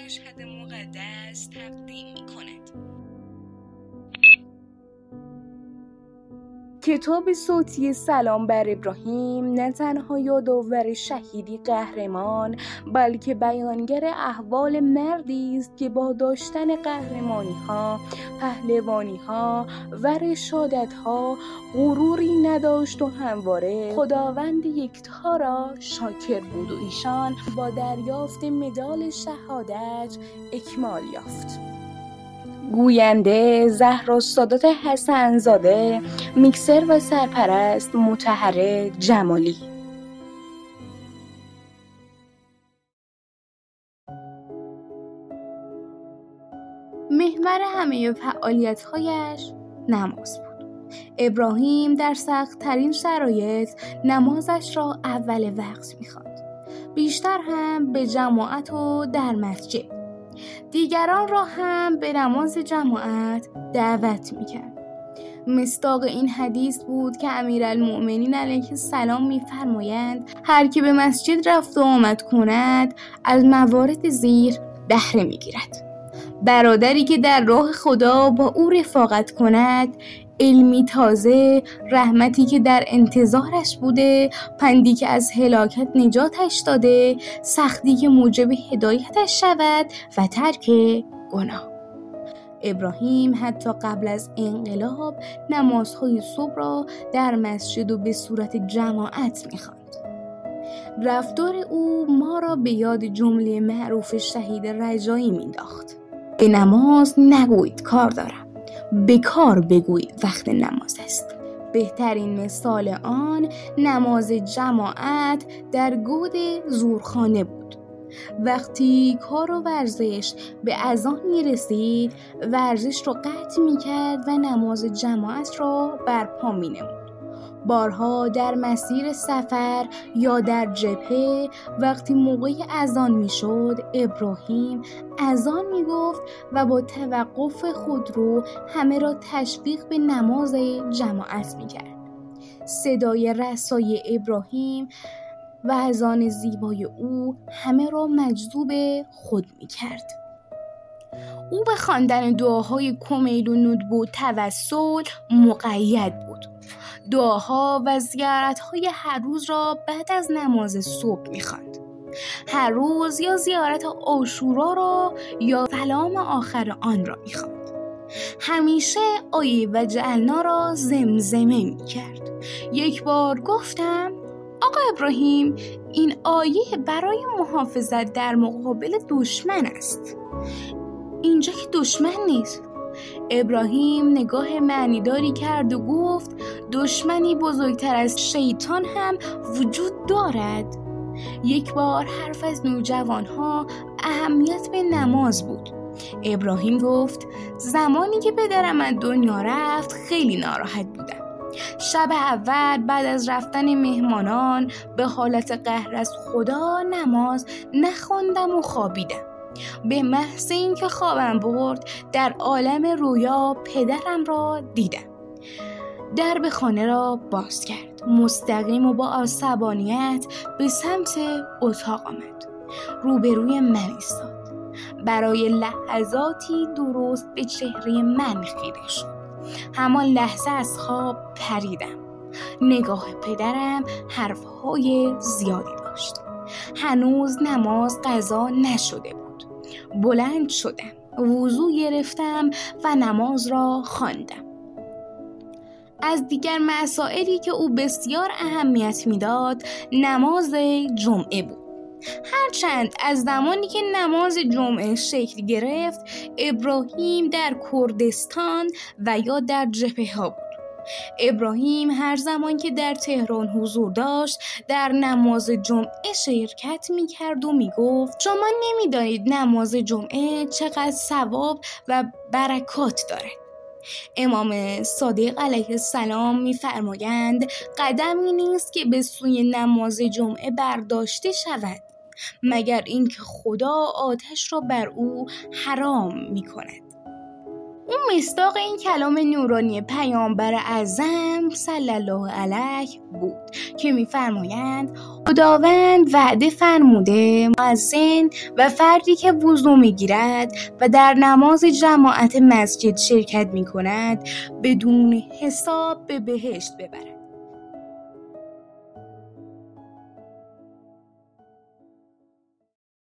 مشهد مقدس تقدیم می‌کند. کتاب صوتی سلام بر ابراهیم نه تنها یادآور شهیدی قهرمان، بلکه بیانگر احوال مردی است که با داشتن قهرمانی‌ها، پهلوانی‌ها و رشادت‌ها غروری نداشت و همواره خداوند یکتا را شاکر بود و ایشان با دریافت مدال شهادت اکمال یافت. گوینده زهرالسادات حسن‌زاده، میکسر و سرپرست مطهر جمالی. محور همه فعالیت‌هایش نماز بود. ابراهیم در سخت‌ترین شرایط نمازش را اول وقت می‌خواند، بیشتر هم به جماعت و در مسجد. دیگران را هم به نماز جماعت دعوت می‌کرد. مصداق این حدیث بود که امیرالمؤمنین علیه السلام می‌فرمایند هر که به مسجد رفت و آمد کند از موارد زیر بهره می‌گیرد. برادری که در راه خدا با او رفاقت کند، علمی تازه، رحمتی که در انتظارش بوده، پندی که از هلاکت نجاتش داده، سختی که موجب هدایتش شود و ترک گناه. ابراهیم حتی قبل از انقلاب نمازهای صبح را در مسجد و به صورت جماعت می‌خواند. رفتار او ما را به یاد جمله معروف شهید رجایی می‌انداخت: به نماز نگویید کار دارم، به کار بگویید وقت نماز است. بهترین مثال آن نماز جماعت در گود زورخانه بود. وقتی کار و ورزش به اذان می رسید، ورزش را قطع می کرد و نماز جماعت را برپا می نمود. بارها در مسیر سفر یا در جبهه وقتی موقع اذان می شد، ابراهیم اذان می گفت و با توقف خودرو همه را تشویق به نماز جماعت می کرد. صدای رسای ابراهیم و اذان زیبای او همه را مجذوب خود می کرد. او به خواندن دعاهای کمیل و ندب و توسل مقید بود. دعاها و زیارت‌های هر روز را بعد از نماز صبح می‌خواند. هر روز یا زیارت عاشورا را یا سلام آخر آن را می‌خواند. همیشه آیه و جعلنا را زمزمه می‌کرد. یک بار گفتم: آقا ابراهیم، این آیه برای محافظت در مقابل دشمن است. اینجا که دشمن نیست. ابراهیم نگاه معنیداری کرد و گفت: دشمنی بزرگتر از شیطان هم وجود دارد. یک بار حرف از نوجوانها اهمیت به نماز بود. ابراهیم گفت: زمانی که پدرم از دنیا رفت خیلی ناراحت بودم. شب اول بعد از رفتن مهمانان به حالت قهر از خدا نماز نخواندم و خوابیدم. به محض اینکه خوابم برد در عالم رویا پدرم را دیدم. درب خانه را باز کرد. مستقیم و با عصبانیت به سمت اتاق آمد. روبروی من ایستاد. برای لحظاتی درست به چهره من خیره شد. همان لحظه از خواب پریدم. نگاه پدرم حرفهای زیادی داشت. هنوز نماز قضا نشده بود. بلند شدم، وضو گرفتم و نماز را خواندم. از دیگر مسائلی که او بسیار اهمیت میداد نماز جمعه بود. هرچند از زمانی که نماز جمعه شکل گرفت ابراهیم در کردستان و یا در جبهه ها بود. ابراهیم هر زمان که در تهران حضور داشت در نماز جمعه شرکت می‌کرد و می‌گفت: شما نمی‌دانید نماز جمعه چقدر ثواب و برکات دارد. امام صادق علیه السلام می‌فرمایند قدمی نیست که به سوی نماز جمعه برداشته شود مگر اینکه خدا آتش را بر او حرام می‌کند. اون مصداق این کلام نورانی پیامبر اعظم صلی الله علیه بود که می‌فرمایند خداوند وعده فرموده مؤذن و فردی که وضو می‌گیرد و در نماز جماعت مسجد شرکت می‌کند بدون حساب به بهشت ببرد.